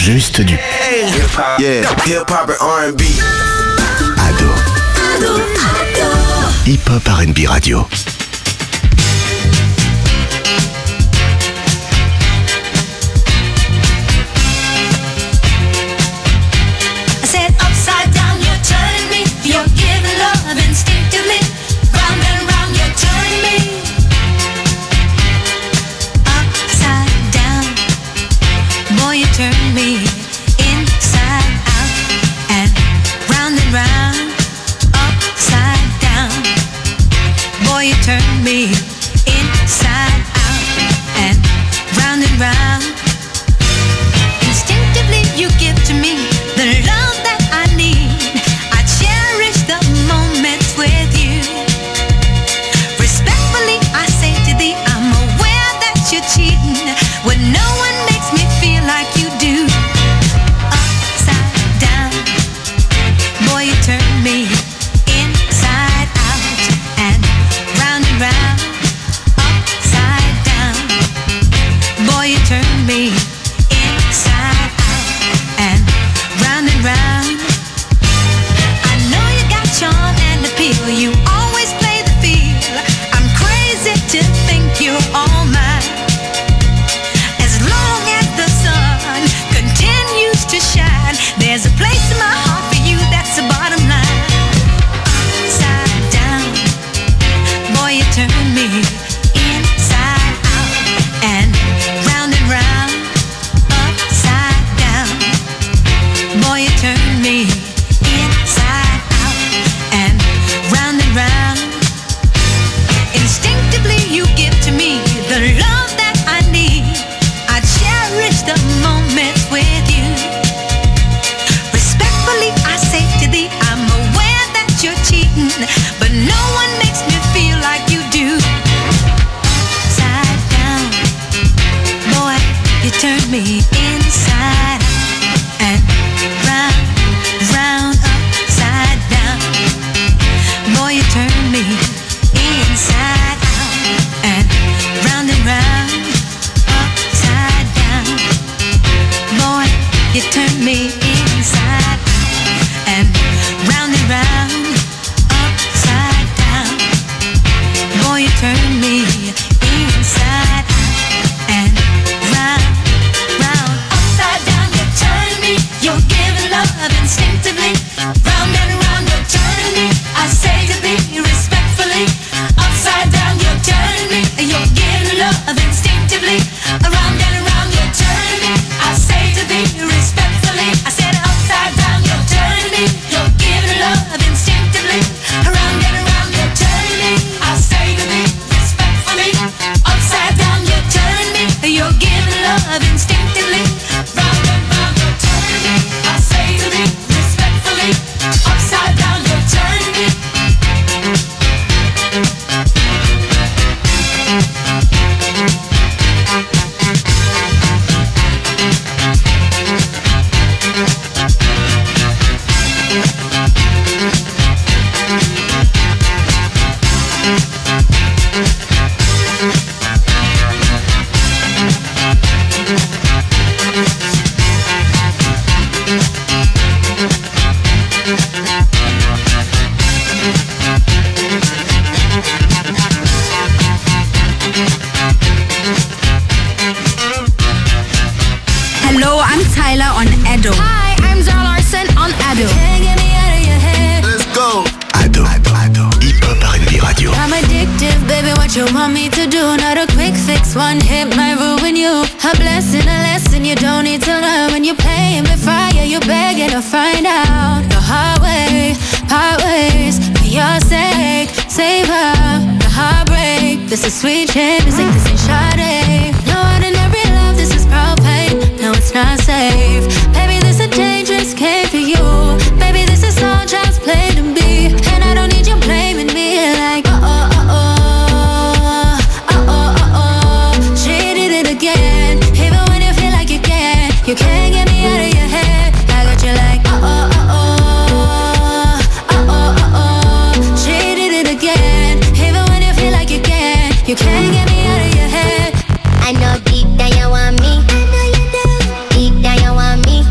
juste du hip-hop, yeah, hip-hop and R&B. Ado. Hip-hop R&B radio. I said upside down, you're turning me. You're giving love instinctively. Round and round, you're turning me. Upside down, boy, you turn me inside out and round, upside down. Boy, you turn me inside out and round. Instinctively, you give to me the love that I need. I cherish the moments with you. Respectfully, I say to thee, I'm aware that you're cheating when no one makes me feel like you do. Upside down, boy, you turn me inside out and round, upside down. Boy, you turn me inside out and round. I know you got charm and appeal. You always play the field. I'm crazy to think you're all mine. As long as the sun continues to shine, there's a place in my heart for you. That's the bottom line. Upside down, boy, you turn me inside out and round, upside down. Boy, you turn me inside out and round. Instinctively, you give to me the love that I need. I cherish the moments with you. Respectfully, I say to thee, I'm aware that you're cheating, but no one makes me feel like you do. Upside down, boy, you turn me inside out and round, upside down. Boy, you turn me inside out and round, upside down. Boy, you turn me inside out and round, upside down. Boy, you turn me inside out and round, upside down. You turn me, you're giving love instinctively. Round and round, you're turning me. I say to thee respectfully, upside down, you're turning me. You're giving love instinctively. Around and around, you're turning me. I say to thee respectfully. I said upside down, you're turning me. You're giving love instinctively. Around and around, you're turning me. I say to thee respectfully, upside down, you're turning me. You're giving love instinctively. Round and round, you're turning me. I say to thee respectfully, upside down, you're turning me. Hello, I'm Tyler on Ado. Hi, I'm Zara Larson on Ado. Can't get me out of your head. Let's go. Ado. Hip-hop R&B radio. I'm addictive, baby, what you want me to do? Not a quick fix, one hit might ruin you. A blessing, a lesson you don't need to learn. When you're playing with fire, you're begging to find out the hard way, part ways, for your sake. Save her, the heartbreak. This is sweet shit, music, this ain't Sade. No ordinary love, this is propane. No, it's not safe. Baby, this is a dangerous game for you. Baby, this is all child's play to be. And I don't need you blaming me like, she did it again. Even when you feel like you can't get me out of your head. I got you like, she did it again. Even when you feel like you can't get me out of your head. I know deep down you want me. I know you do. Deep down you want me.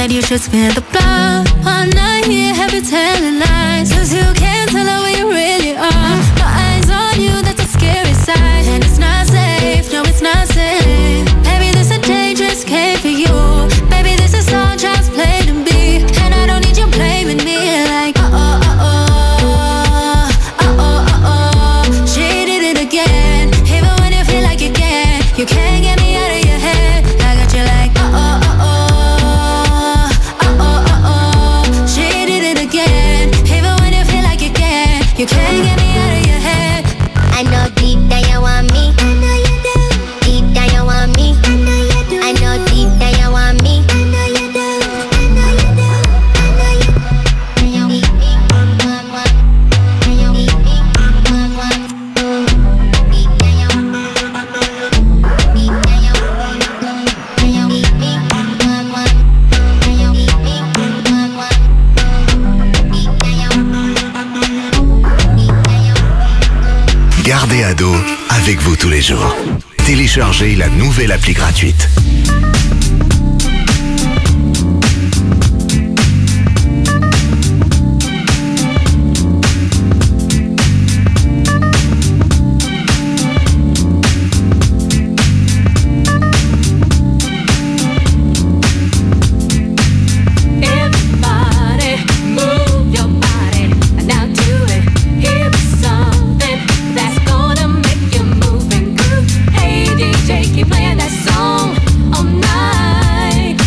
that you should spare the blood. All night here, happy telling lies, 'cause you can't tell how you really are. My eyes on you, that's a scary sight. And it's not safe, no it's not safe. Baby, this is a dangerous game for you. Baby, this is all child's play to me. And I don't need you blaming me like she did it again. Even when you feel like you can't, you can't get me out of your head. I got you like she did it again. Even when you feel like you can't, you can't get me out of your head. I know deep down you want me. I know you do. Deep down you want me. I know you do. I know deep down you want me. I know you do. I know you do. I know you do. Gardez Ado avec vous tous les jours. Téléchargez la nouvelle appli gratuite. Keep playing that song all night.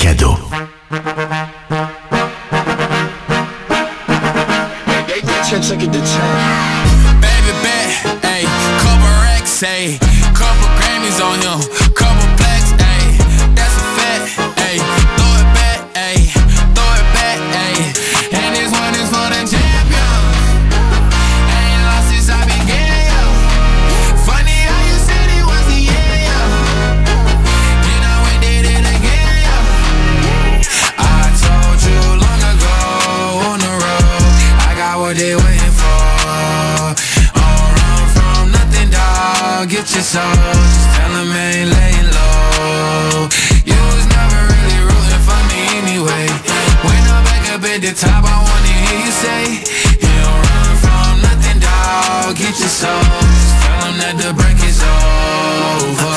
Ado. Baby bet, ayy, couple racks, ayy, couple Grammys on him, couple plaques, ayy, that's a fact, ayy, throw it back, ayy, and this one is for the champion. I ain't lost since I began, yo. Funny how you said it was the year, yo. Then I went did it again, yo. I told you long ago on the road, I got what they waiting for. Get your soul, just tell him I ain't laying low. You was never really rooting for me anyway. When I'm back up at the top, I wanna hear you say, you don't run from nothing, dawg. Get your soul, just tell him that the break is over.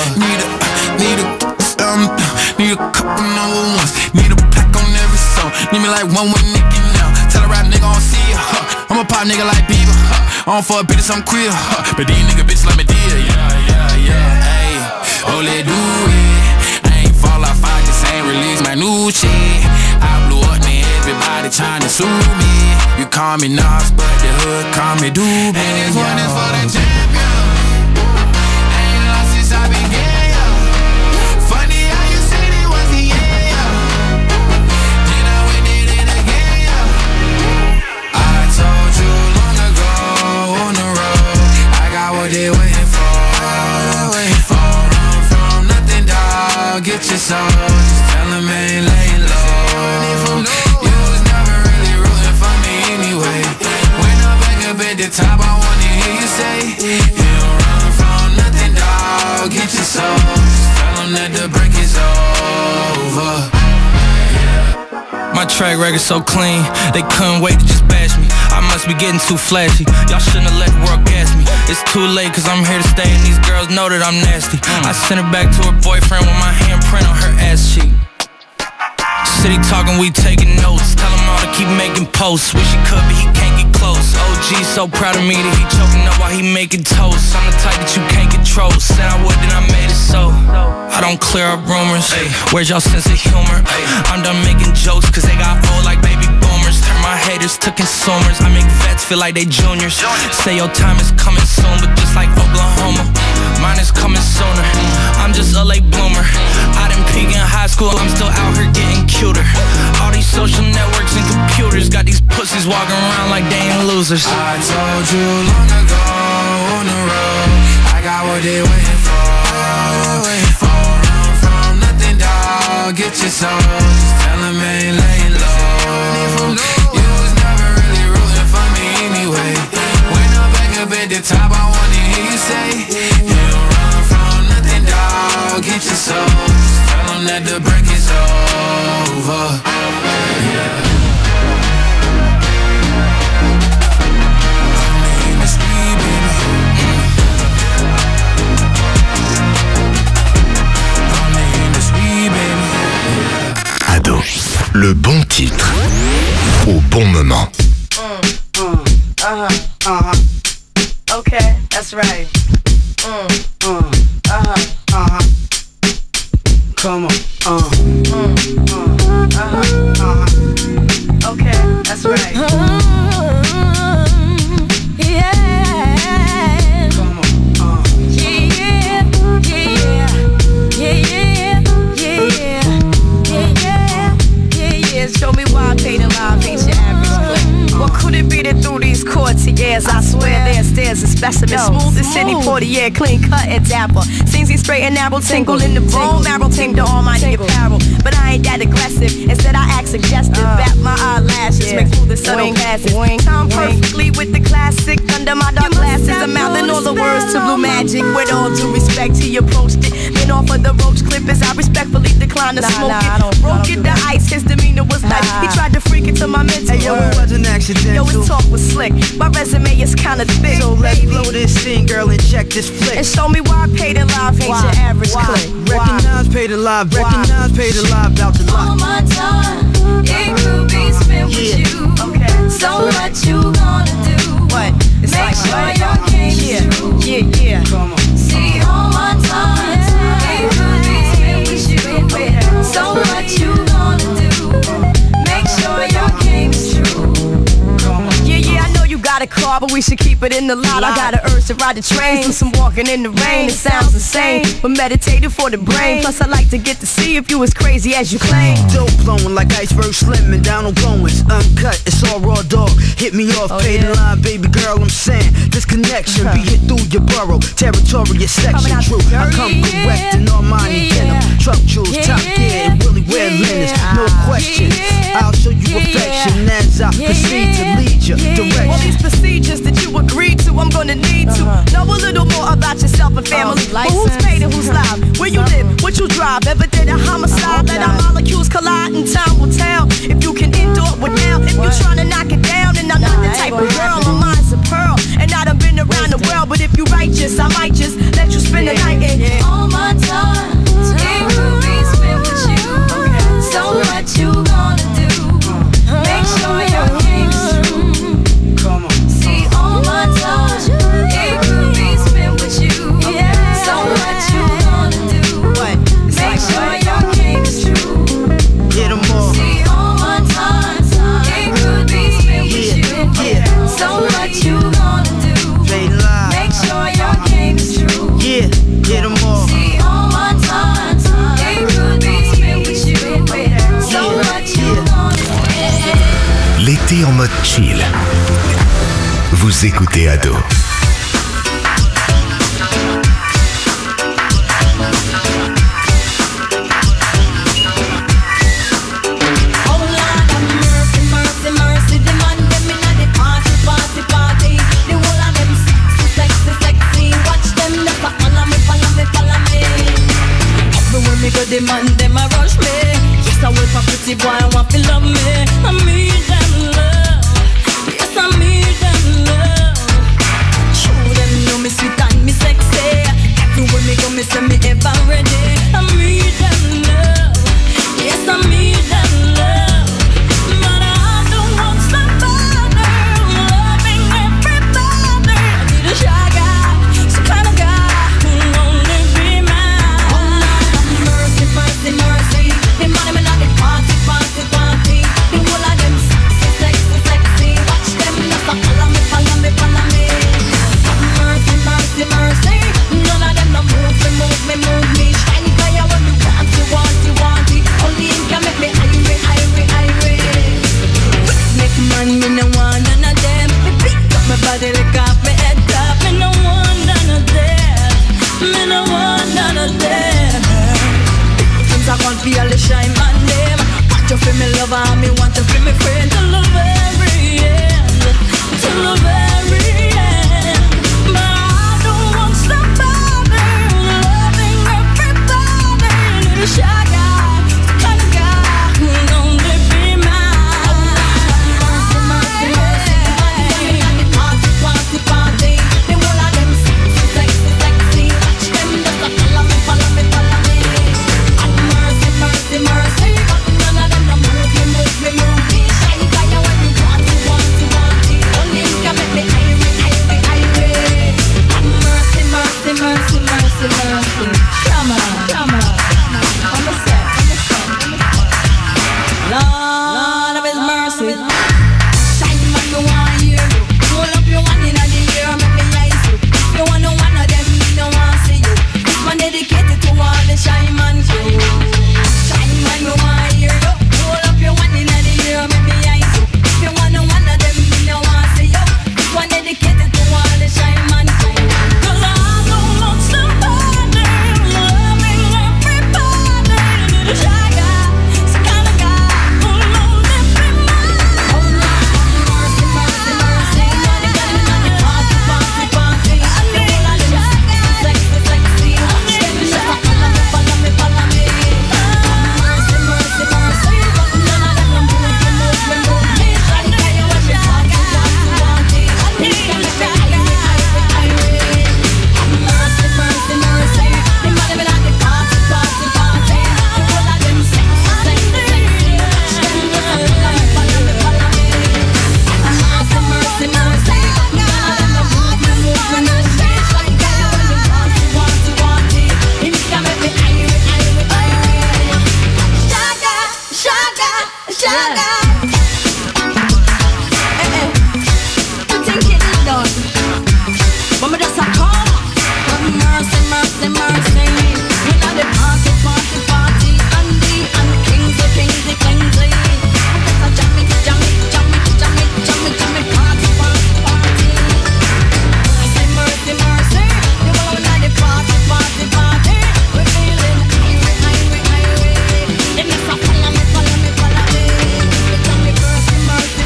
Need a couple number ones. Need a pack on every song. Need me like one with Nicky now. Tell a rap nigga I don't see ya, I'm a pop nigga like Bieber, I don't fuck bitches, I'm queer, but these nigga bitches like me dear, yeah, ayy, oh let do it. I ain't fall off, I just ain't release my new shit. I blew up, man, everybody tryna sue me. You call me Nas, but the hood call me Doobie. And this one is for the champion. I ain't lost since I began, yo. Funny how you said it was the year, yo. Then I went did it again, yo. I told you long ago on the road, I got what they waiting for. Don't run from nothing, dawg. Get your soul, just tell him I ain't laying low. You was never really rooting for me anyway. When I'm back up at the top, I wanna hear you say, you don't run from nothing, dawg. Get your soul, just tell him that the break is over. My track record so clean, they couldn't wait to just bash me. I must be getting too flashy, y'all shouldn't have let the world gas me. It's too late cause I'm here to stay and these girls know that I'm nasty. I sent her back to her boyfriend with my handprint on her ass cheek. City talking, we taking notes. Tell him all to keep making posts. Wish he could but he can't get close. OG so proud of me that he choking up while he making toast. I'm the type that you can't control. Said I would, then I made it so. I don't clear up rumors. Where's y'all sense of humor? I'm done making jokes cause they got old like baby boomers. Turn my haters to consumers. I make vets feel like they juniors. Say your time is coming soon, but just like Oklahoma, mine is coming sooner. I'm just a late bloomer. I didn't peak in high school, I'm still out here getting cuter. All these social networks and computers got these pussies walking around like they ain't losers. I told you long ago on the road, I got what they waiting for. Don't run from nothing, dawg. Get your soul, just tell him I ain't laying low. You was never really rooting for me anyway. When I'm back up at the top, I wanna hear you say, you don't run from nothing, dawg. Get your soul, just tell him that the break is over. Ado, le bon titre au bon moment. Okay, that's right. Come on. Okay, that's right. Yeah. Come on. Yeah. Show me why I paid a live ain't your average clip. What could it be that through these courts of years I swear there's stairs and specimens smooth as Sidney Portier, clean cut and dapper. Sings he straight and narrow, tingle in the bone marrow, ting to almighty apparel. But I ain't that aggressive. Instead I act suggestive. Bat my eyelashes, make through the subtle passes. Time perfectly with the classic under my dark glasses. I'm mouthing all the words to Blue Magic. With all due respect, he approached it. Then off of the roach clip as I respectfully declined to smoke it. Broke it, the ice, his demeanor was nice. He tried to freak it to my mental. Hey yo, it wasn't accidental. Yo, his talk was slick. My resume is kinda thick. So let's blow this scene, girl, and check this flick. And show me why I paid in live ain't your average clip. Recognize, paid alive. Recognize, paid alive. About to lock. All my time, it could be spent with you. Okay. So what you gonna do? What? It's Make like sure right your game is true. Yeah. Come on. See, all my time, it could be spent with you. So what you gonna car, but we should keep it in the lot. I got an urge to ride the train, do some walking in the rain. It sounds insane, but meditative for the brain. Plus I like to get to see if you as crazy as you claim. Dope blowing like Iceberg Slim and Donald Goins. Uncut, it's all raw dog. Hit me off, pay the line, baby girl, I'm saying. This connection be hit through your borough. Territorial section, true. I come correct in Armani denim. Truck jewels, top gear, and Willie wear linens. No question, I'll show you affection as I proceed to lead you direction. All these procedures that you agreed to, I'm gonna need to know a little more about yourself and family. But who's paid and who's live? Where you live, what you drive? Ever did a homicide? Let our molecules collide and time will tell if you can endure with now. If you tryna knock it down, and I'm not the type of girl, my mind's a pearl. And I done been around the world, but if you righteous, I might just let you spend the night in all my time. It could be spent with you. So what you gonna do? Make sure your game is true. Come on. See all my time. It could be spent with you. So what you gonna do? Make sure your game is true. Get them all. See all my time. It could be spent with you. So what you gonna do? Make sure your game is true. Yeah, get them all. See all my time. It could be spent with you. So what you gonna do? L'été en mode chill. Vous écoutez Ado. The man, them a rush me. Yes, I wait for pretty boy, I want to love me. I need them love. Yes, I need them love. Show them know me sweet and me sexy. Everywhere me go, me say me ever ready. I need them love. Yes, I need them love. But I don't want somebody loving everybody. I need a shy guy, some kind of guy who only be mine. Mercy, mercy, the money me like the party, party, party. The whole of them sexy, sexy, sexy. Watch them just a follow me, follow me, follow me. Mercy, mercy, mercy. None of them no move me, move me, move me. Shiny fire when me want you, want you, want it. Only him can make me irate, irate, irate. Make man, me no want none of them. Me pick up my body, lick off my head top. Me no want none of them. Me no want none of them. I can't feel the shine on them. Want you feel me lover and me want you feel me friend. Till the very end, till the very end. But I don't want somebody loving everybody. Need a shy guy, the kind of guy who only be mine. Mercy, mercy, mercy. Party, party, party. The whole of them sexy, sexy, sexy. Watch them just a follow me, follow me, follow me. Mercy, mercy, none of them no move me, move me, move me. Shiny fire when you want it, want it, want it. Only you can make me irate, irate, irate. Mercy, mercy, mercy, mercy, mercy. Come on, come on. On the set, on the set, on the set. Lord of His mercy. Shine man, me want hear you. Roll up your one in the air, make me eyes you. If you want no one of them, me no want see you. This one dedicated to all the shy man crew. Me want hear you. Hold up your one in the air, make me eyes you. If you want no one of them, me no want see you. This one dedicated to all the shy man crew. 'Cause I don't want somebody loving everybody. Need a shy guy, some kind of guy who only be mine. Oh Lord, mercy, mercy, mercy. Money, money, money, party, party, party. I need a shy guy, sexy, sexy. Watch them just a follow me, follow me, follow me. Mercy, mercy, mercy. None of them no move me, move me, move me. Shiny fire when me want you, want you, want it. Only you can make me irate, irate, irate. Mercy, mercy, mercy. The money me like the party, party, party. The whole of them sexy, sexy, sexy. Watch them just a follow me, follow me, follow me. Mercy, mercy, mercy. None of them no move me, move me, move me. Shiny fire when me want you, want you, want it. Only you can make me irate, irate, irate. Shaga, shaga, shaga. You think it done. But me just a come. But mercy, mercy, mercy. We got the party, party, party, Andy and Kingsley, Kingsley, Kingsley. We just a jammy, jammy, jammy, jammy, jammy, jammy, party, party, party. Mercy, mercy, mercy. You know we got the party, party, party. We feeling irie, irie, irie. Then it's a follow me, follow me, follow me. You tell me mercy, mercy.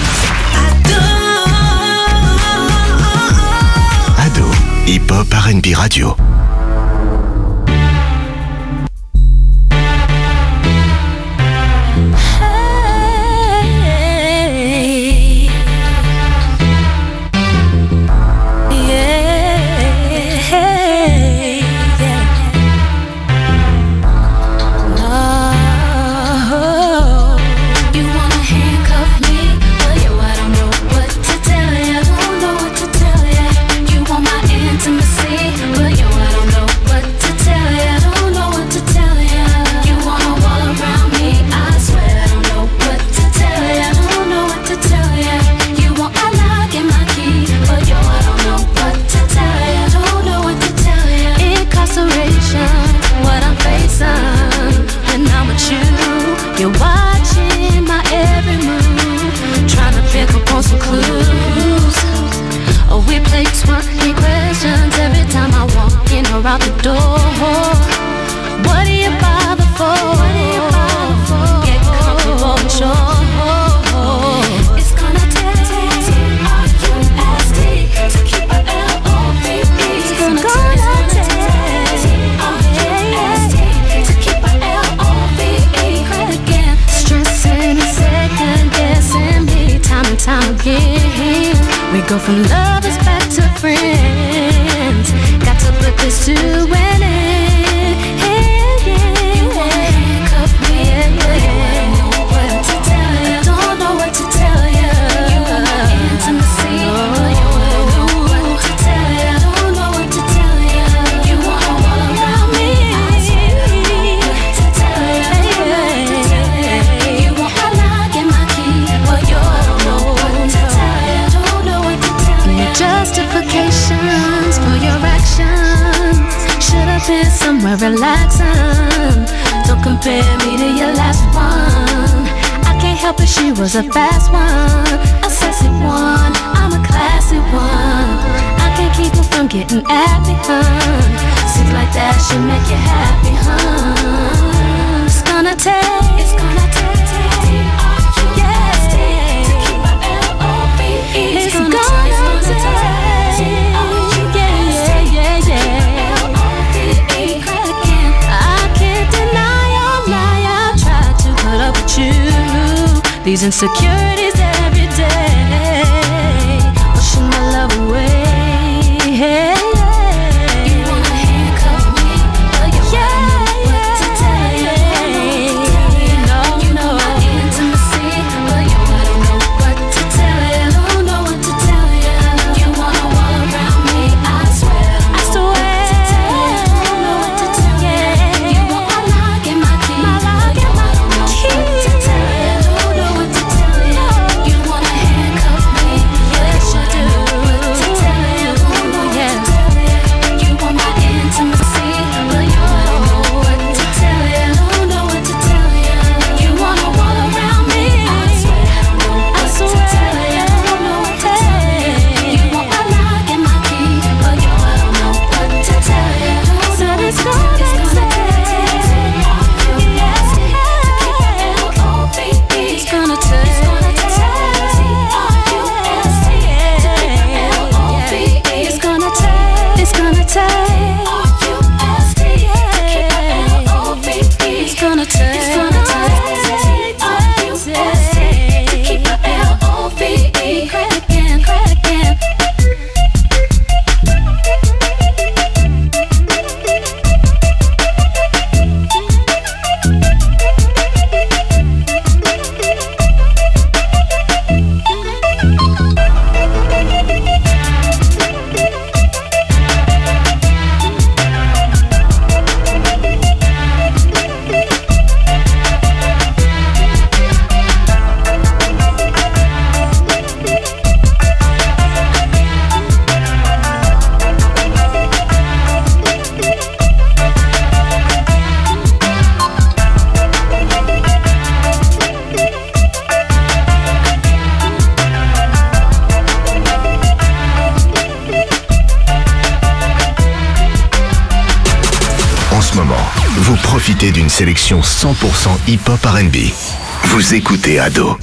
Ado, hip-hop R&B radio. You're watching my every move, trying to pick up on some clues. Oh, we play 20 questions every time I walk in or out the door. What do you bother for? Get comfortable and sure. It's gonna take R-U-S-T to keep a L-O-V-E. It's gonna take R-U-S-T to keep a L-O-V-E. Again, stressing and second guessing me time and time again. We go from lovers back to friends. Got to put this to an end. You wanna handcuff me? What to tell you? I don't know what to tell you. You want my intimacy? You wanna know what to tell you? I don't know what to tell you. You wanna all around me? What to tell you? You want my lock and my key? Well, you don't know what to tell you. I don't know what to tell you. Your justifications for your actions should have been somewhere relaxing. Don't compare me to your last one. I can't help it, she was a fast one, a sexy one, I'm a classy one. I can't keep her from getting at me, hun. Seems like that should make you happy, hun. It's gonna take R-U-S-T to keep my L-O-V-E. It's gonna take these insecurities every day, pushing my love away. You wanna handcuff me, but you wanna know what to tell you. You know my intimacy, but you wanna know what to tell you. I don't know what to tell you. You wanna wall around me, I swear. I don't know what to tell you. You want my lock and my key, but you wanna know what to tell you. l'exclusivité d'une sélection 100% hip-hop R&B. Vous écoutez Ado.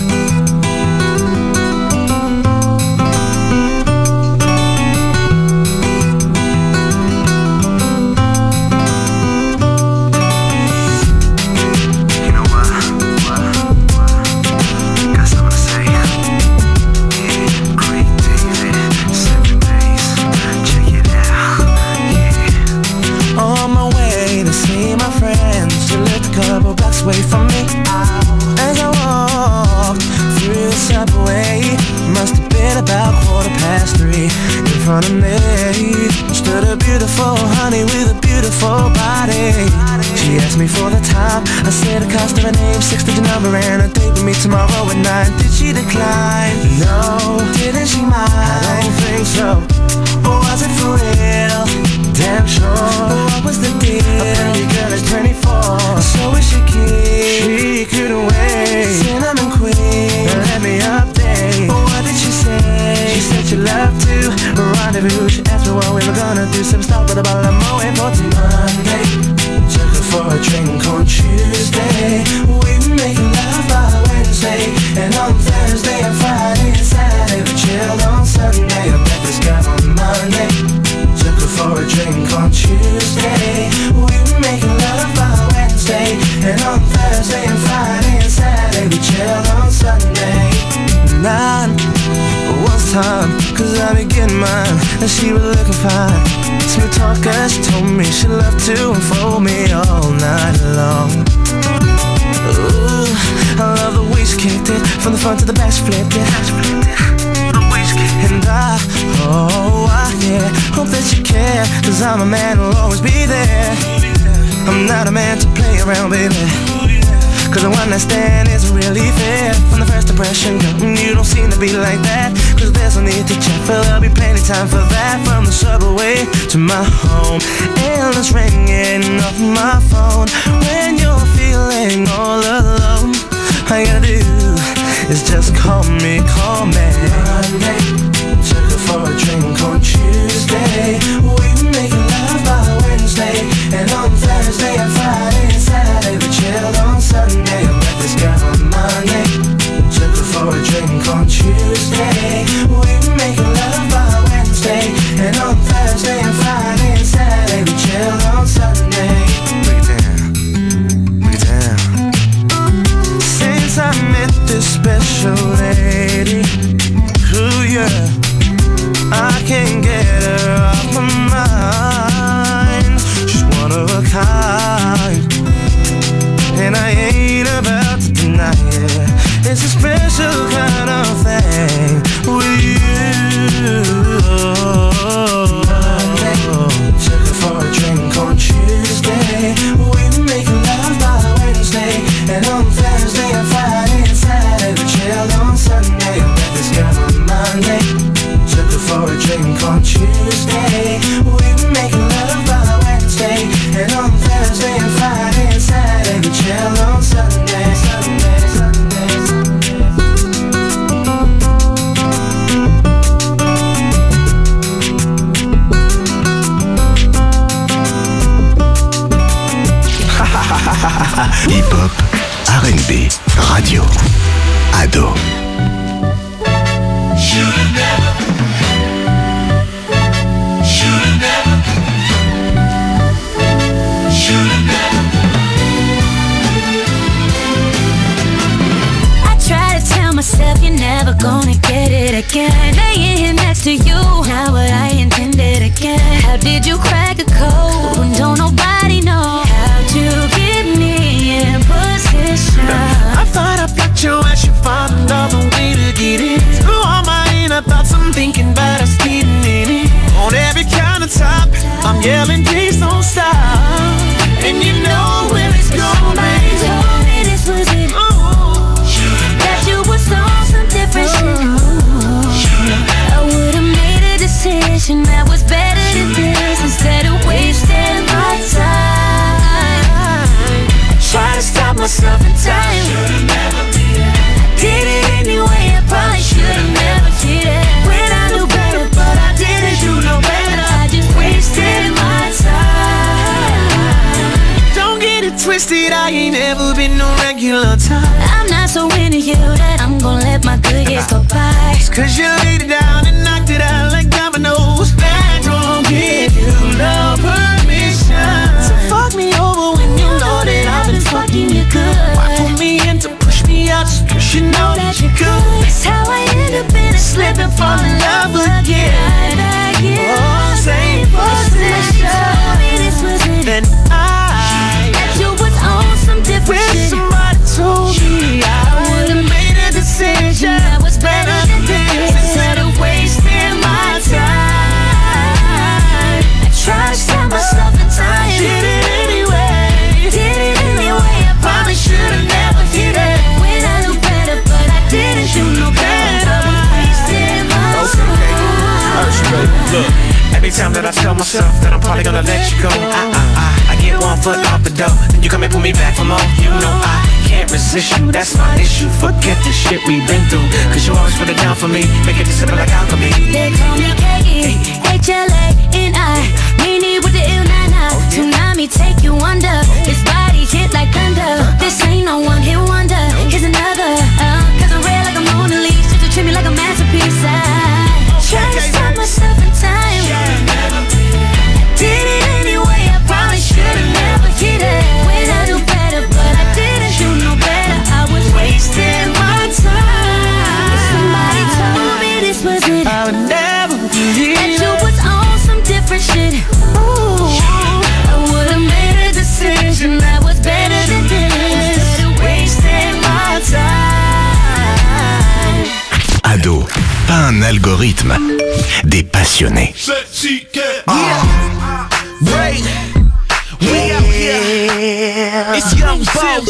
Away from me as I walked through the subway. Must have been about 3:15. In front of me stood a beautiful honey with a beautiful body. She asked me for the time. I said the cost of her name, 6-digit number, and a date with me tomorrow at 9. Did she decline? No. Didn't she mind? I don't think so. Or was it for real? Damn sure. What was the deal? A pretty girl is 24, so is she cute? She couldn't wait. Cinnamon queen, let me update. What did she say? She said she loved to rendezvous. She asked me what we were gonna do. Some stuff with a bottle of Moet for Monday. Took her for a drink on Tuesday. We were making love by Wednesday. And on Thursday and Friday and Saturday we chilled on Sunday. I met this girl on Monday. Took her for a drink on Tuesday. We were making love by Wednesday. And on Thursday and Friday and Saturday we chilled on Sunday. 9 was time, cause I be getting mine. And she was looking fine. Smooth talker, she told me she loved to unfold me all night long. Ooh, I love the way she kicked it. From the front to the back she flipped it. And yeah, hope that you care, cause I'm a man who'll always be there. I'm not a man to play around, baby, cause the one night stand isn't really fair. From the first impression, girl, you don't seem to be like that. Cause there's no need to check, for there'll be plenty time for that. From the subway to my home, endless ringing off my phone. When you're feeling all alone, all you gotta do is just call me. Monday, took her for a drink on Tuesday. We were making love by Wednesday. And on Thursday and Friday and Saturday we chilled on Sunday. I met this girl on Monday. Took her for a drink on Tuesday. We were making love by Wednesday. And on Thursday and Friday and Saturday we chilled on Sunday. Break it down. Since I met this special lady, ooh yeah, I can't get her off my mind. She's one of a kind, and I ain't about to deny it. It's a special kind of thing with you. Monday, took her for a drink on Tuesday. We were making love by Wednesday. And on Thursday and Friday and Saturday we chilled on Sunday. I met this girl on Monday. Took her for a drink on Tuesday. We were making love by Wednesday. And on Thursday and Friday and Saturday we chilled on Sunday. Hip-hop, R&B, radio, Ado. I try to tell myself you're never gonna get it again. Laying here next to you, not what I intended again. How did you crack a code when don't nobody know how to get me in position? I thought I blocked you as you found another way to get in. Screw all my inner thoughts, I'm thinking about us getting in it. On every countertop, I'm yelling, please don't stop. And you know where it's going. Somebody told me this was it. That you was on some different shit. I would've made a decision that was better than this, instead of wasting my time. Try to stop myself in time. that I'm gonna let my good years go by. It's 'cause you laid it down and knocked it out like dominoes. That don't give you no permission to fuck me over when you know that I've been fucking you good. Why put me in to push me out just 'cause you know that you could? That's how I end up in a slip and fall in love again. Oh, same position. Told me this was it. Then that you was on some different shit. Somebody told me I would've made a decision that was better than this. Instead of wasting my time, I tried to stop myself in time. Did it anyway. I probably should've never hit it. When I knew better, but I didn't do no better. I was wasting my time. Look, every time that I tell myself that I'm probably gonna let you go, I get 1 foot off the door, then you come and pull me back for more. You know I can't resist you, that's my issue. Forget the shit we've been through, 'cause you always put it down for me, make it simple like alchemy. They call me K-E-H-L-A, and I mean it with the ill-na-na. Tsunami take you under, his body hit like thunder. This ain't no one-hit wonder, here's another. 'Cause I'm red like a Mona Lisa, you treat me like a masterpiece. Try to stop myself in time. Did it anyway, I probably should've never hit it. When I knew better, but I didn't do no better. I was wasting my time. If somebody told me this was it, I would never believe that you was on some different shit. Ooh, I would've made a decision that was better than this. Instead of wasting my time. Ado, pas un algorithme, des passionnés. Ray, we out here. It's Young Boss.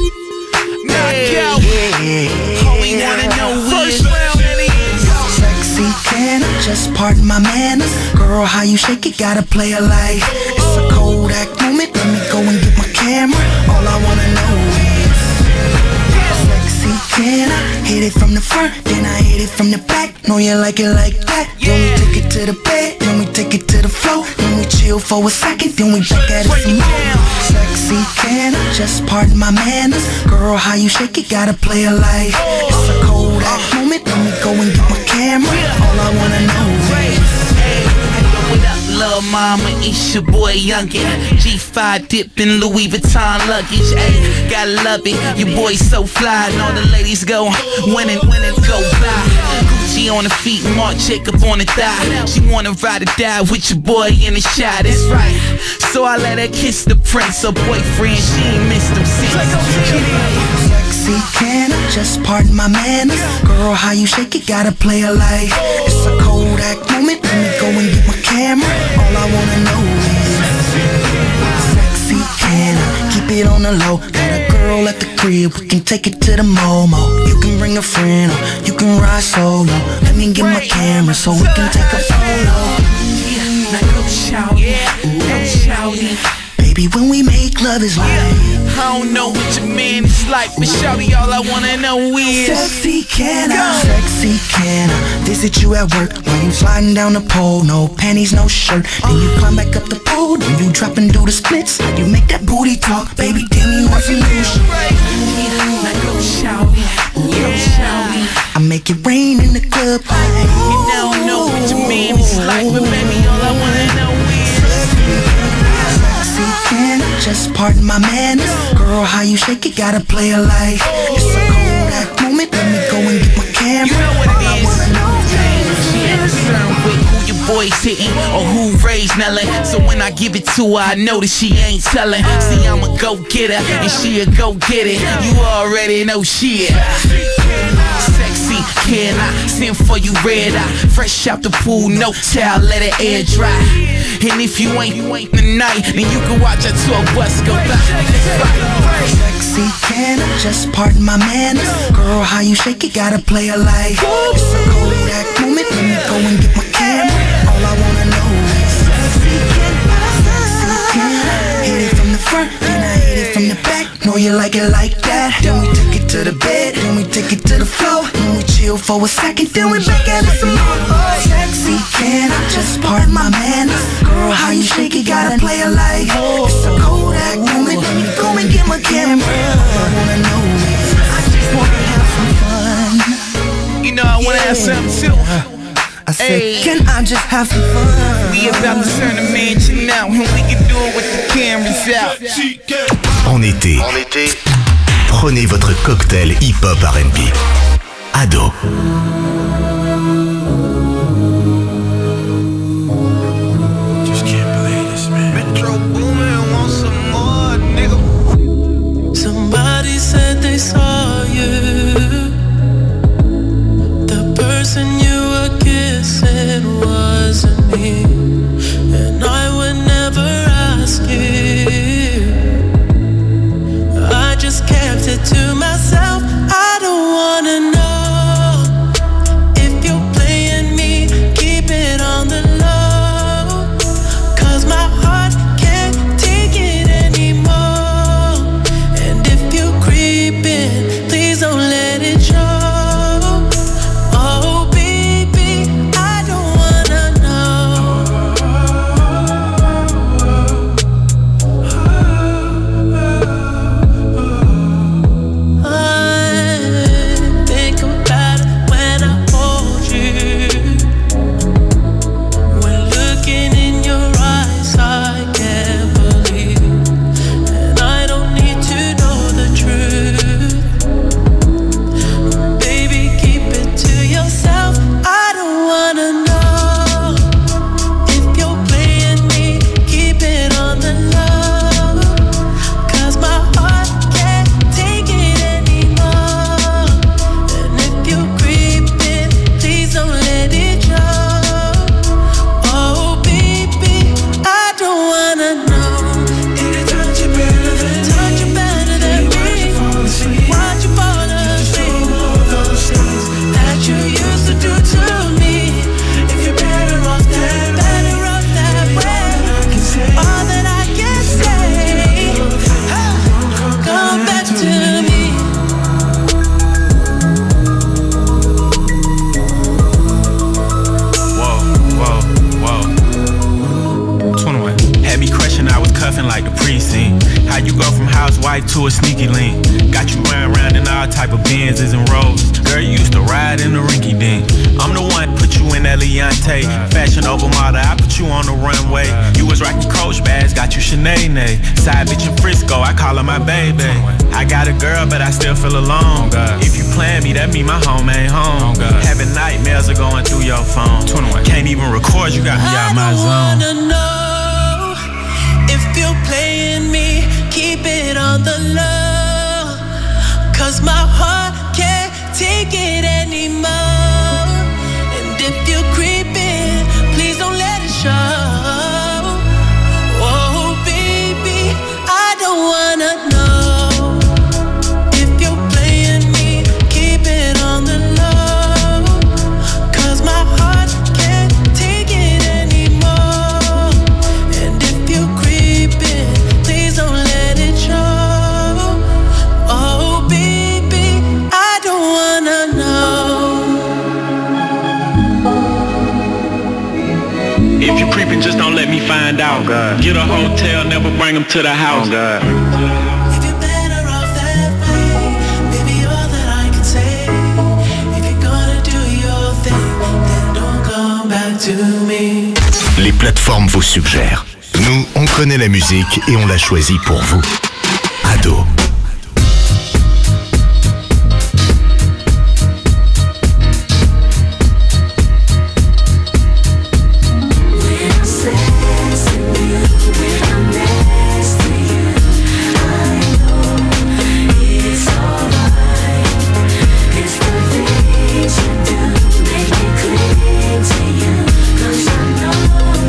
Knockout. All we wanna know first round and Sexy, can I just pardon my manners? Girl, how you shake it, gotta play it like it's a Kodak moment. Let me go and get my camera. All I wanna know is sexy, can I hit it from the front, then I hit it from the back? Know you like it like that. Then we take it to the bed, then we take it to the floor, then we chill for a second, then we back at it some more. Sexy, can I just pardon my manners? Girl, how you shake it, gotta play it like it's a Kodak moment. Let me go and get my camera. All I wanna know is what up, lil' mama, it's your boy Youngin. G5 dipped in Louis Vuitton luggage, ayy, gotta love it. Your boy so fly, and all the ladies go winning, go by. Gucci on the feet, Marc Jacob on the thigh. She wanna ride or die with your boy in the shot, that's right. So I let her kiss the prince, her boyfriend, she ain't missed him since. sexy, can I just pardon my manners? Girl, how you shake it, gotta play it like it's a Kodak moment. Let me go and get my camera. All I wanna know is sexy, can I keep it on the low? Got a girl at the crib, we can take it to the Momo. You can bring a friend or you can ride solo. Let me get my camera so we can take a photo. Now go shouty. Baby, when we make love is like I don't know what your man is like, but shawty, all I wanna know is sexy, can I? Sexy, can I visit you at work while you sliding down the pole? No panties, no shirt. Then you climb back up the pole, then you drop and do the splits. You make that booty talk, baby, damn you want some new shit. Now go shawty. I make it rain in the club. You don't know what your man is like, but baby, all I wanna know is sexy, can I just pardon my manners? Girl, how you shake it, gotta play it like it's a Kodak moment. Let me go and get my camera. You know what it is. She ain't concerned with who your boy's hitting or who raised Nellin. So when I give it to her, I know that she ain't telling. See, I'm a go-getter and she a go-get it. You already know shit. Sexy, can I send for you red eye? Fresh out the pool, no towel, let it air dry. And if you ain't tonight, then you can watch a tour bus go by. Sexy, can I just pardon my manners? Girl, how you shake it, gotta play it like it's a Kodak moment. Let me go and get my camera. All I wanna know is sexy, can I hit it from the front, then I hit it from the back. Know you like it like that. Then we take it to the bed, then we take it to the floor, then we chill for a second, then we back at it some more. Sexy, can I just pardon my manners? Girl, how you shake it, gotta play it like it's a Kodak moment. Let me go and get my camera. All I wanna know is I just wanna have some fun. got something too. I said, can I just have some fun? We about to turn the mansion out, and we can do it with the cameras out. En été, prenez votre cocktail hip-hop R&B. Ado. Just can't believe this, man. Metro Boomin want some more, nigga. Somebody said they saw you. The person you were kissing wasn't me, and I would never ask you. I just kept it to myself. I don't wanna know. To a sneaky link, got you running around in all type of Benzes and Rolls. Girl, you used to ride in the rinky dink. I'm the one put you in that Leontay, fashion over model. I put you on the runway. You was rocking Coach bags, got you Sinead. Side bitch in Frisco, I call her my baby. I got a girl, but I still feel alone. If you plan me, that mean my home ain't home. Having nightmares are going through your phone. Can't even record, you got me out my zone. I wanna know if you're playing me. Keep it on the low, 'cause my heart can't take it anymore. And if you're creeping, please don't let it show. Oh baby, I don't wanna know if you're playing me. Keep it on the low, 'cause my heart can't take it anymore. And if you're creeping, please don't let if you creeping, just don't let me find out. Get a hotel, never bring them to the house. If you're better off that way, baby, all that I can say. If you're gonna do your thing, then don't come back to me. Les plateformes vous suggèrent. Nous, on connaît la musique et on l'a choisie pour vous. Ado.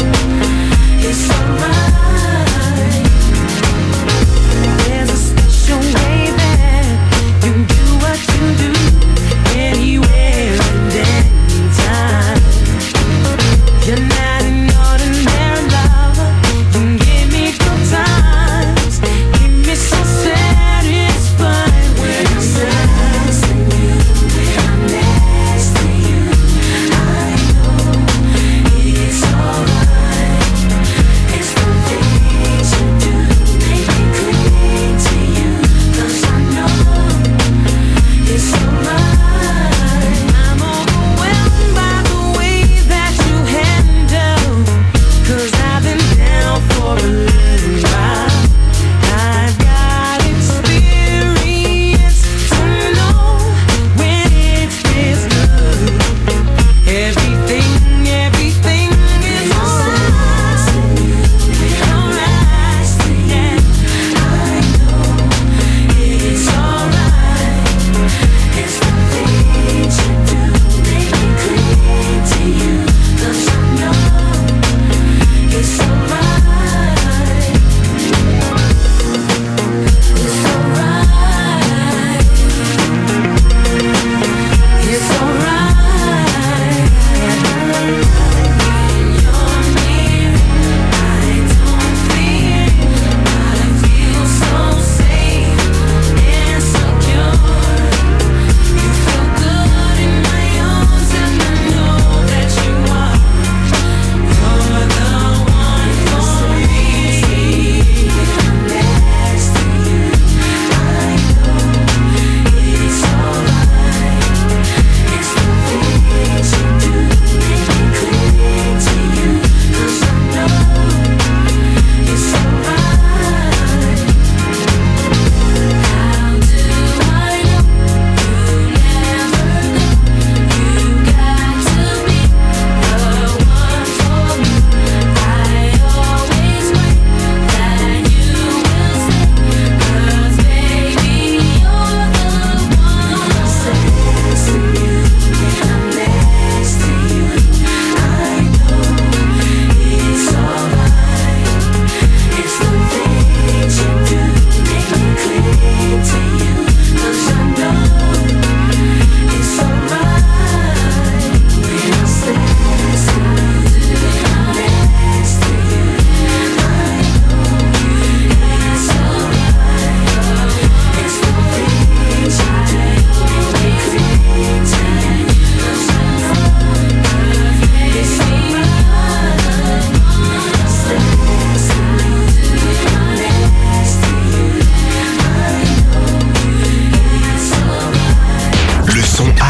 There's a special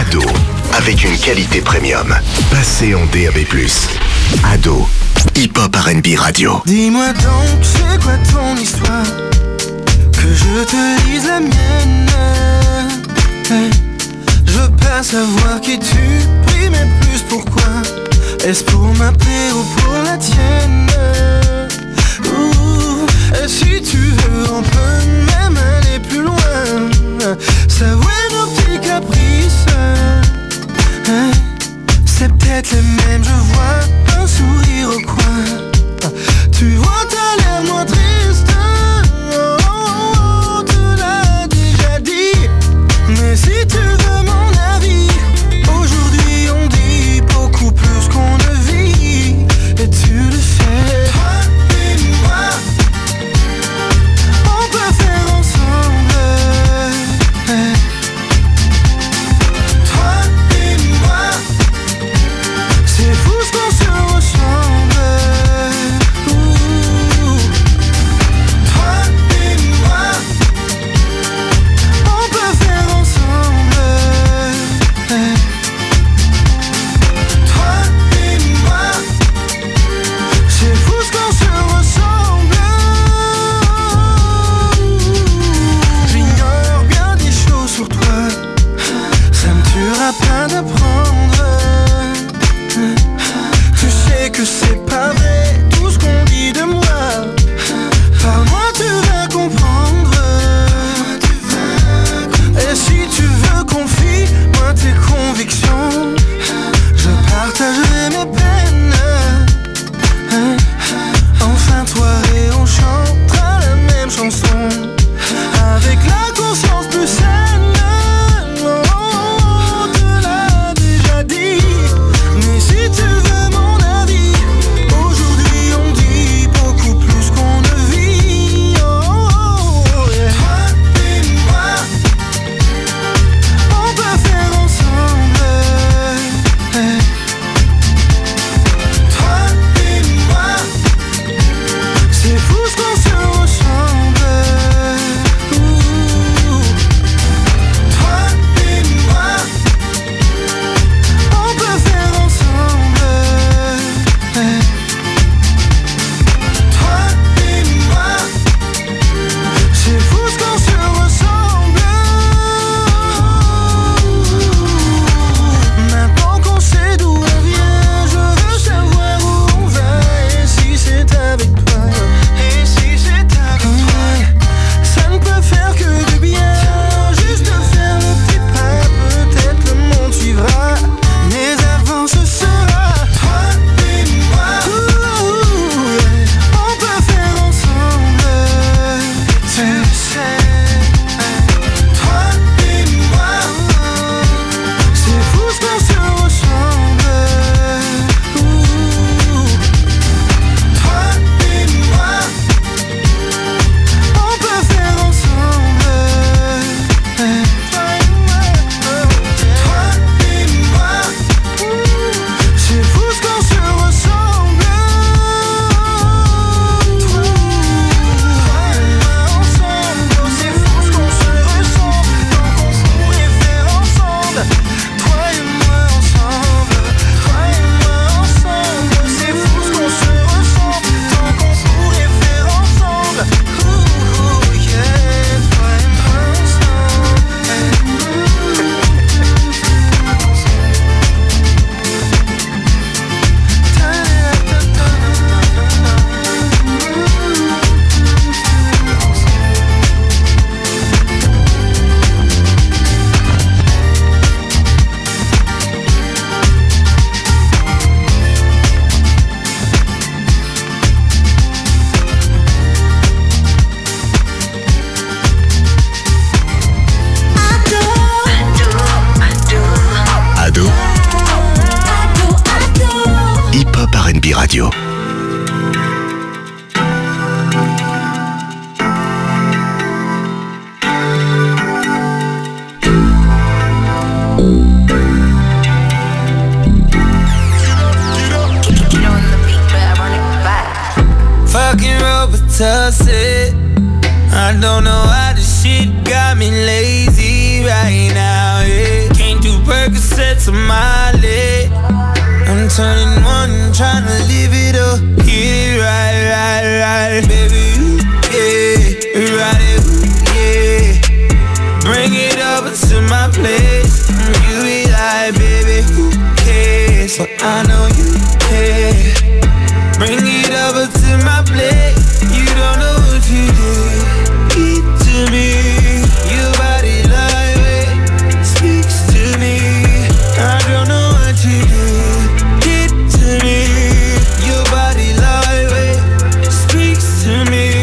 Ado, avec une qualité premium. Passez en DAB+. Ado, hip-hop R&B radio. Dis-moi donc, c'est quoi ton histoire? Que je te lise la mienne. Je veux pas savoir qui tu pries, mais plus pourquoi. Est-ce pour ma paix ou pour la tienne? Et si tu veux, on peut même aller plus loin. Savourer nos petits caprices. C'est peut-être les mêmes, je vois un sourire au coin. Tu vois, t'as l'air moins triste. Oh, tu l'as déjà dit. Mais si tu veux mon avis, aujourd'hui on dit beaucoup plus qu'on ne vit. Et tu le sais. Toi et moi, on peut faire ensemble. Toi et moi, c'est fou ce qu'on se ressemble. Toi et moi, on peut faire ensemble. Toi et moi, c'est fou ce qu'on se ressemble. J'ignore bien des choses sur toi. Ça me tuera pas d'apprendre. Tu sais que c'est pas vrai tout ce qu'on dit de moi. Par moi tu vas comprendre. Et si tu veux confie-moi tes convictions. Je partagerai mes peines. Enfin toi et on chantera la même chanson. Avec la conscience plus saine. Oh, te l'a déjà dit. Mais si tu veux mon avis, aujourd'hui on dit beaucoup plus qu'on ne vit. Oh, yeah. Toi et moi, on peut faire ensemble. Toi et moi, c'est fou ce qu'on se ressemble. Toi et moi, on peut faire ensemble. Toi et moi, c'est fou ce qu'on se ressemble. Maintenant qu'on sait d'où on vient, je veux savoir où on va. Et si c'est avec toi, et si c'est avec toi, ça ne peut faire que du bien. Juste faire le petit pas, peut-être le monde suivra. Mais avant ce sera toi et moi. On peut faire ensemble. Tu sais, toi et moi, c'est fou ce qu'on se ressemble. Toi et moi, on peut faire ensemble. Toi et moi, c'est fou ce qu'on se ressemble. Toi et moi ensemble, c'est fou ce qu'on se ressemble. Tant qu'on pourrait faire ensemble. Toi et moi ensemble. Toi et moi ensemble, c'est fou ce qu'on se ressemble. Tant qu'on pourrait faire ensemble. Yeah, toi et moi ensemble. Ado, hip-hop R&B radio. Fucking Robitussin. I don't know how this shit got me lazy right now, yeah. Can't do Percocet tamale. I'm turning one, trying to live it up. Get it right, baby. Yeah, ride it, yeah. Bring it over to my place. You be like, baby, who cares? So I know you care. Bring it over to my place. You don't know what you did. Eat to me. Your body lightweight speaks to me. I don't know what you did. Get to me. Your body lightweight speaks to me.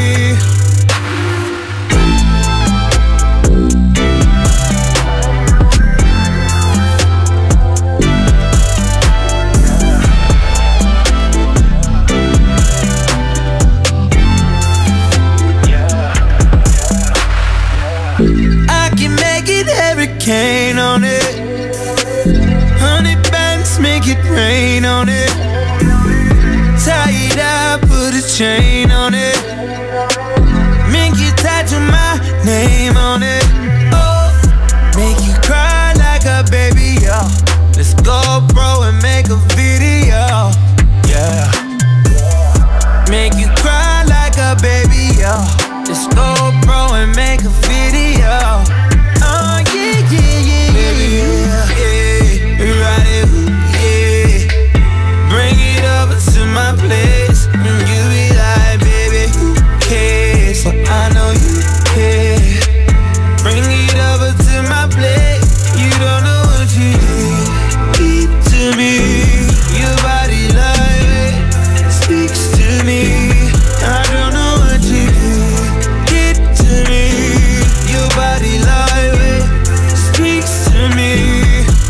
Hurricane on it. 100 bands, make it rain on it. Tie it up, put a chain on it. Make you tattoo my name on it. Oh, make you cry like a baby, yo. Let's go, bro, and make a video, yeah. Make you cry like a baby, yo. Let's go, bro, and make a video. Oh, yeah, yeah, yeah, baby, yeah, ride it, yeah. Bring it over to my place. You be like, baby, who cares? So I know you care. Bring it over to my place. You don't know what you did. Eat to me. Your body lightweight speaks to me. I don't know what you did. Get to me. Your body lightweight speaks to me.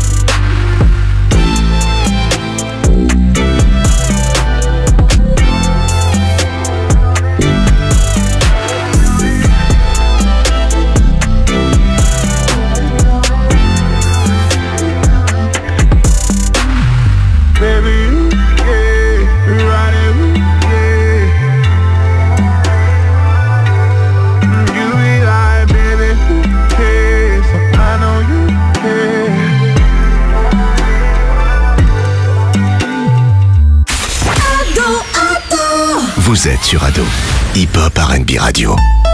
Baby, yeah, ride it, yeah. You be like, baby, who cares? So I know you care. Vous êtes sur Ado, Hip Hop R&B Radio.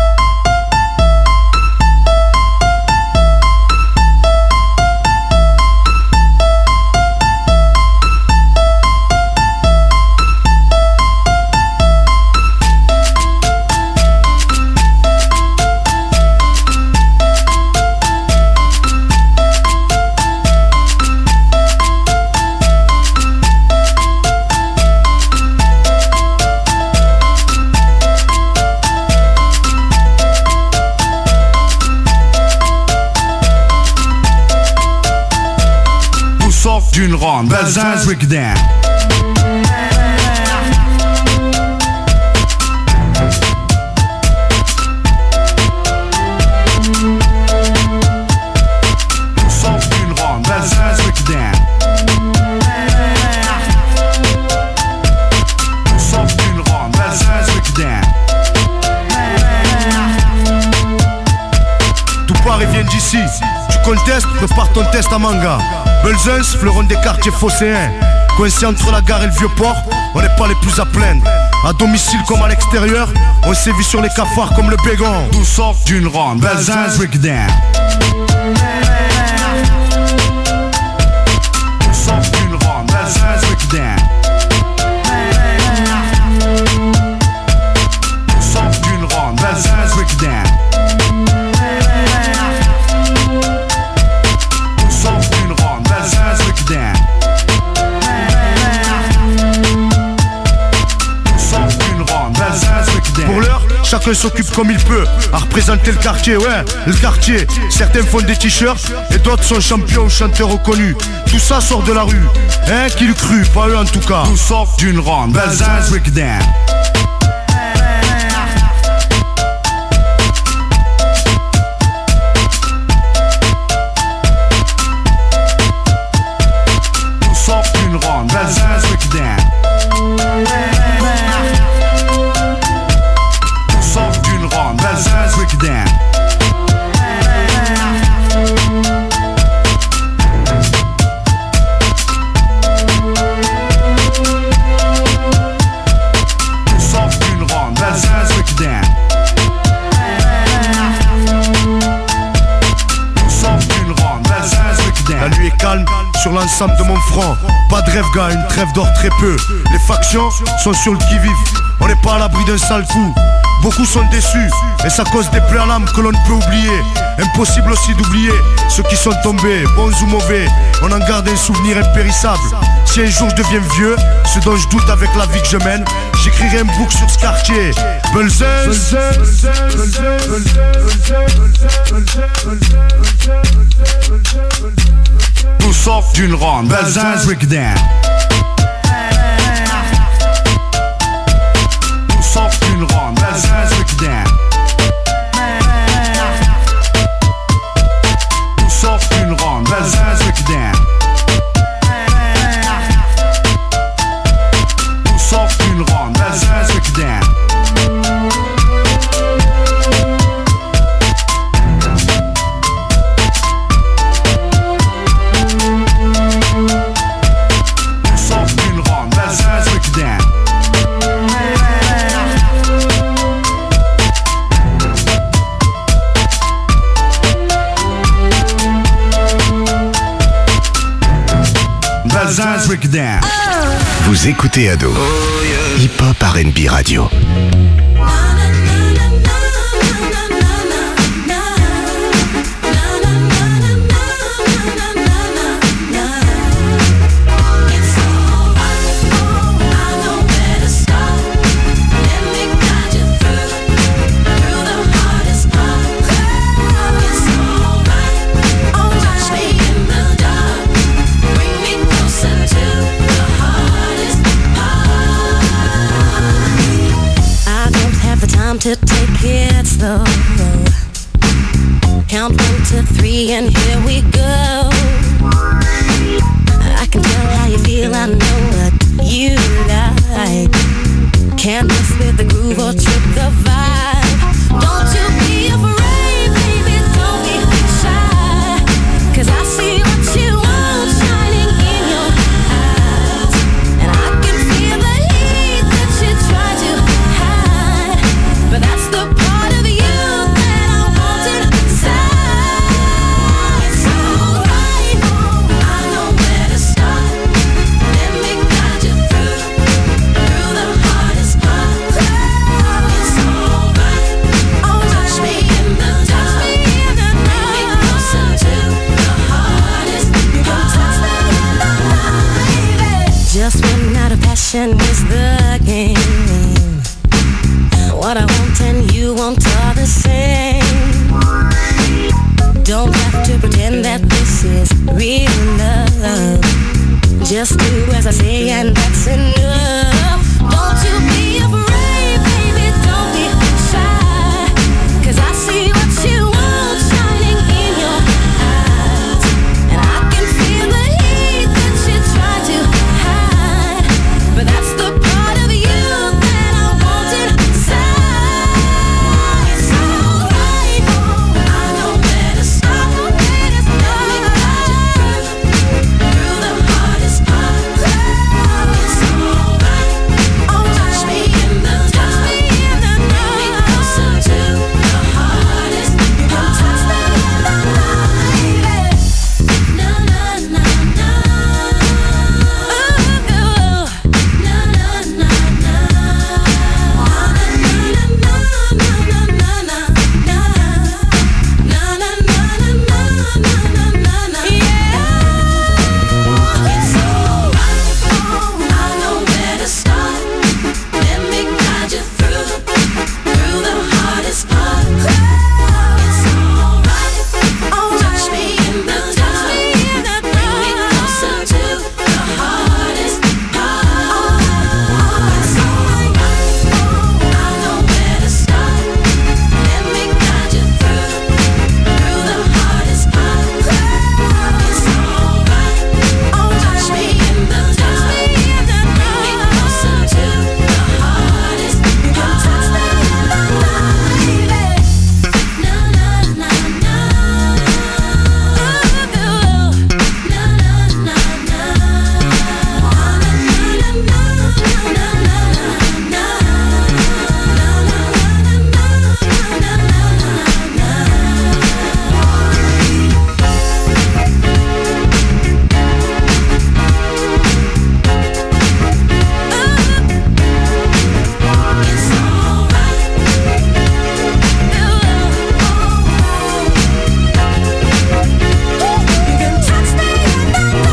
D'une ronde, Belzun's Breakdown. Sauf d'une ronde, Belzun's Breakdown. Sauf d'une ronde, Belzun's Breakdown. Tout Paris vient d'ici. Tu contestes, prépare ton test à manga. Belzun's, fleuron des quartiers phocéens. Coincé entre la gare et le vieux port, on n'est pas les plus à plaindre. À domicile comme à l'extérieur, on sévit sur les cafards comme le bégon. Tout sauf d'une ronde, Belzun's Breakdown. Tout sauf d'une ronde, Belzun's Breakdown. Tout sauf d'une ronde, Belzun's Breakdown. Pour l'heure, chacun s'occupe comme il peut à représenter le quartier, ouais, le quartier. Certains font des t-shirts et d'autres sont champions ou chanteurs reconnus. Tout ça sort de la rue, hein, qui le crut, pas eux en tout cas. Tout sauf d'une ronde, Belzun's Breakdown. Tout sauf d'une ronde, Belzun's Breakdown. Sauf d'une ronde, Belzun's Breakdown. sur l'ensemble de mon front. Pas de rêve gars, une trêve d'or très peu. Les factions sont sur le qui-vive. On n'est pas à l'abri d'un sale coup. Beaucoup sont déçus, et ça cause des plaies à l'âme que l'on ne peut oublier. Impossible aussi d'oublier ceux qui sont tombés, bons ou mauvais. On en garde un souvenir impérissable. Si un jour je deviens vieux, ce dont je doute avec la vie que je mène, j'écrirai un bouc sur ce quartier. Belzens. Tout sauf d'une ronde. Belzens Breakdown. Tout sauf d'une ronde. Belzens Breakdown. Tout sauf d'une ronde. Belzens Breakdown. Tout sauf d'une ronde. Belzens Breakdown. Vous écoutez Ado, Hip Hop R&B Radio. To take it slow. Count 1 to 3 and here we go. I can tell how you feel, I know what you like. Can't mess with the groove or trip the vibe. Don't you be afraid, baby, don't be shy. 'Cause I see what you want shining in your eyes. And I can feel the heat that you try to hide. But that's the part of you that I wanted inside. It's alright, I know where to start. Let me guide you through the hardest part. It's alright, touch me in the dark. Bring me closer to the hardest part. Just one out of passion is the game. What I want and you want are the same. Don't have to pretend that this is real love. Just do as I say and that's enough.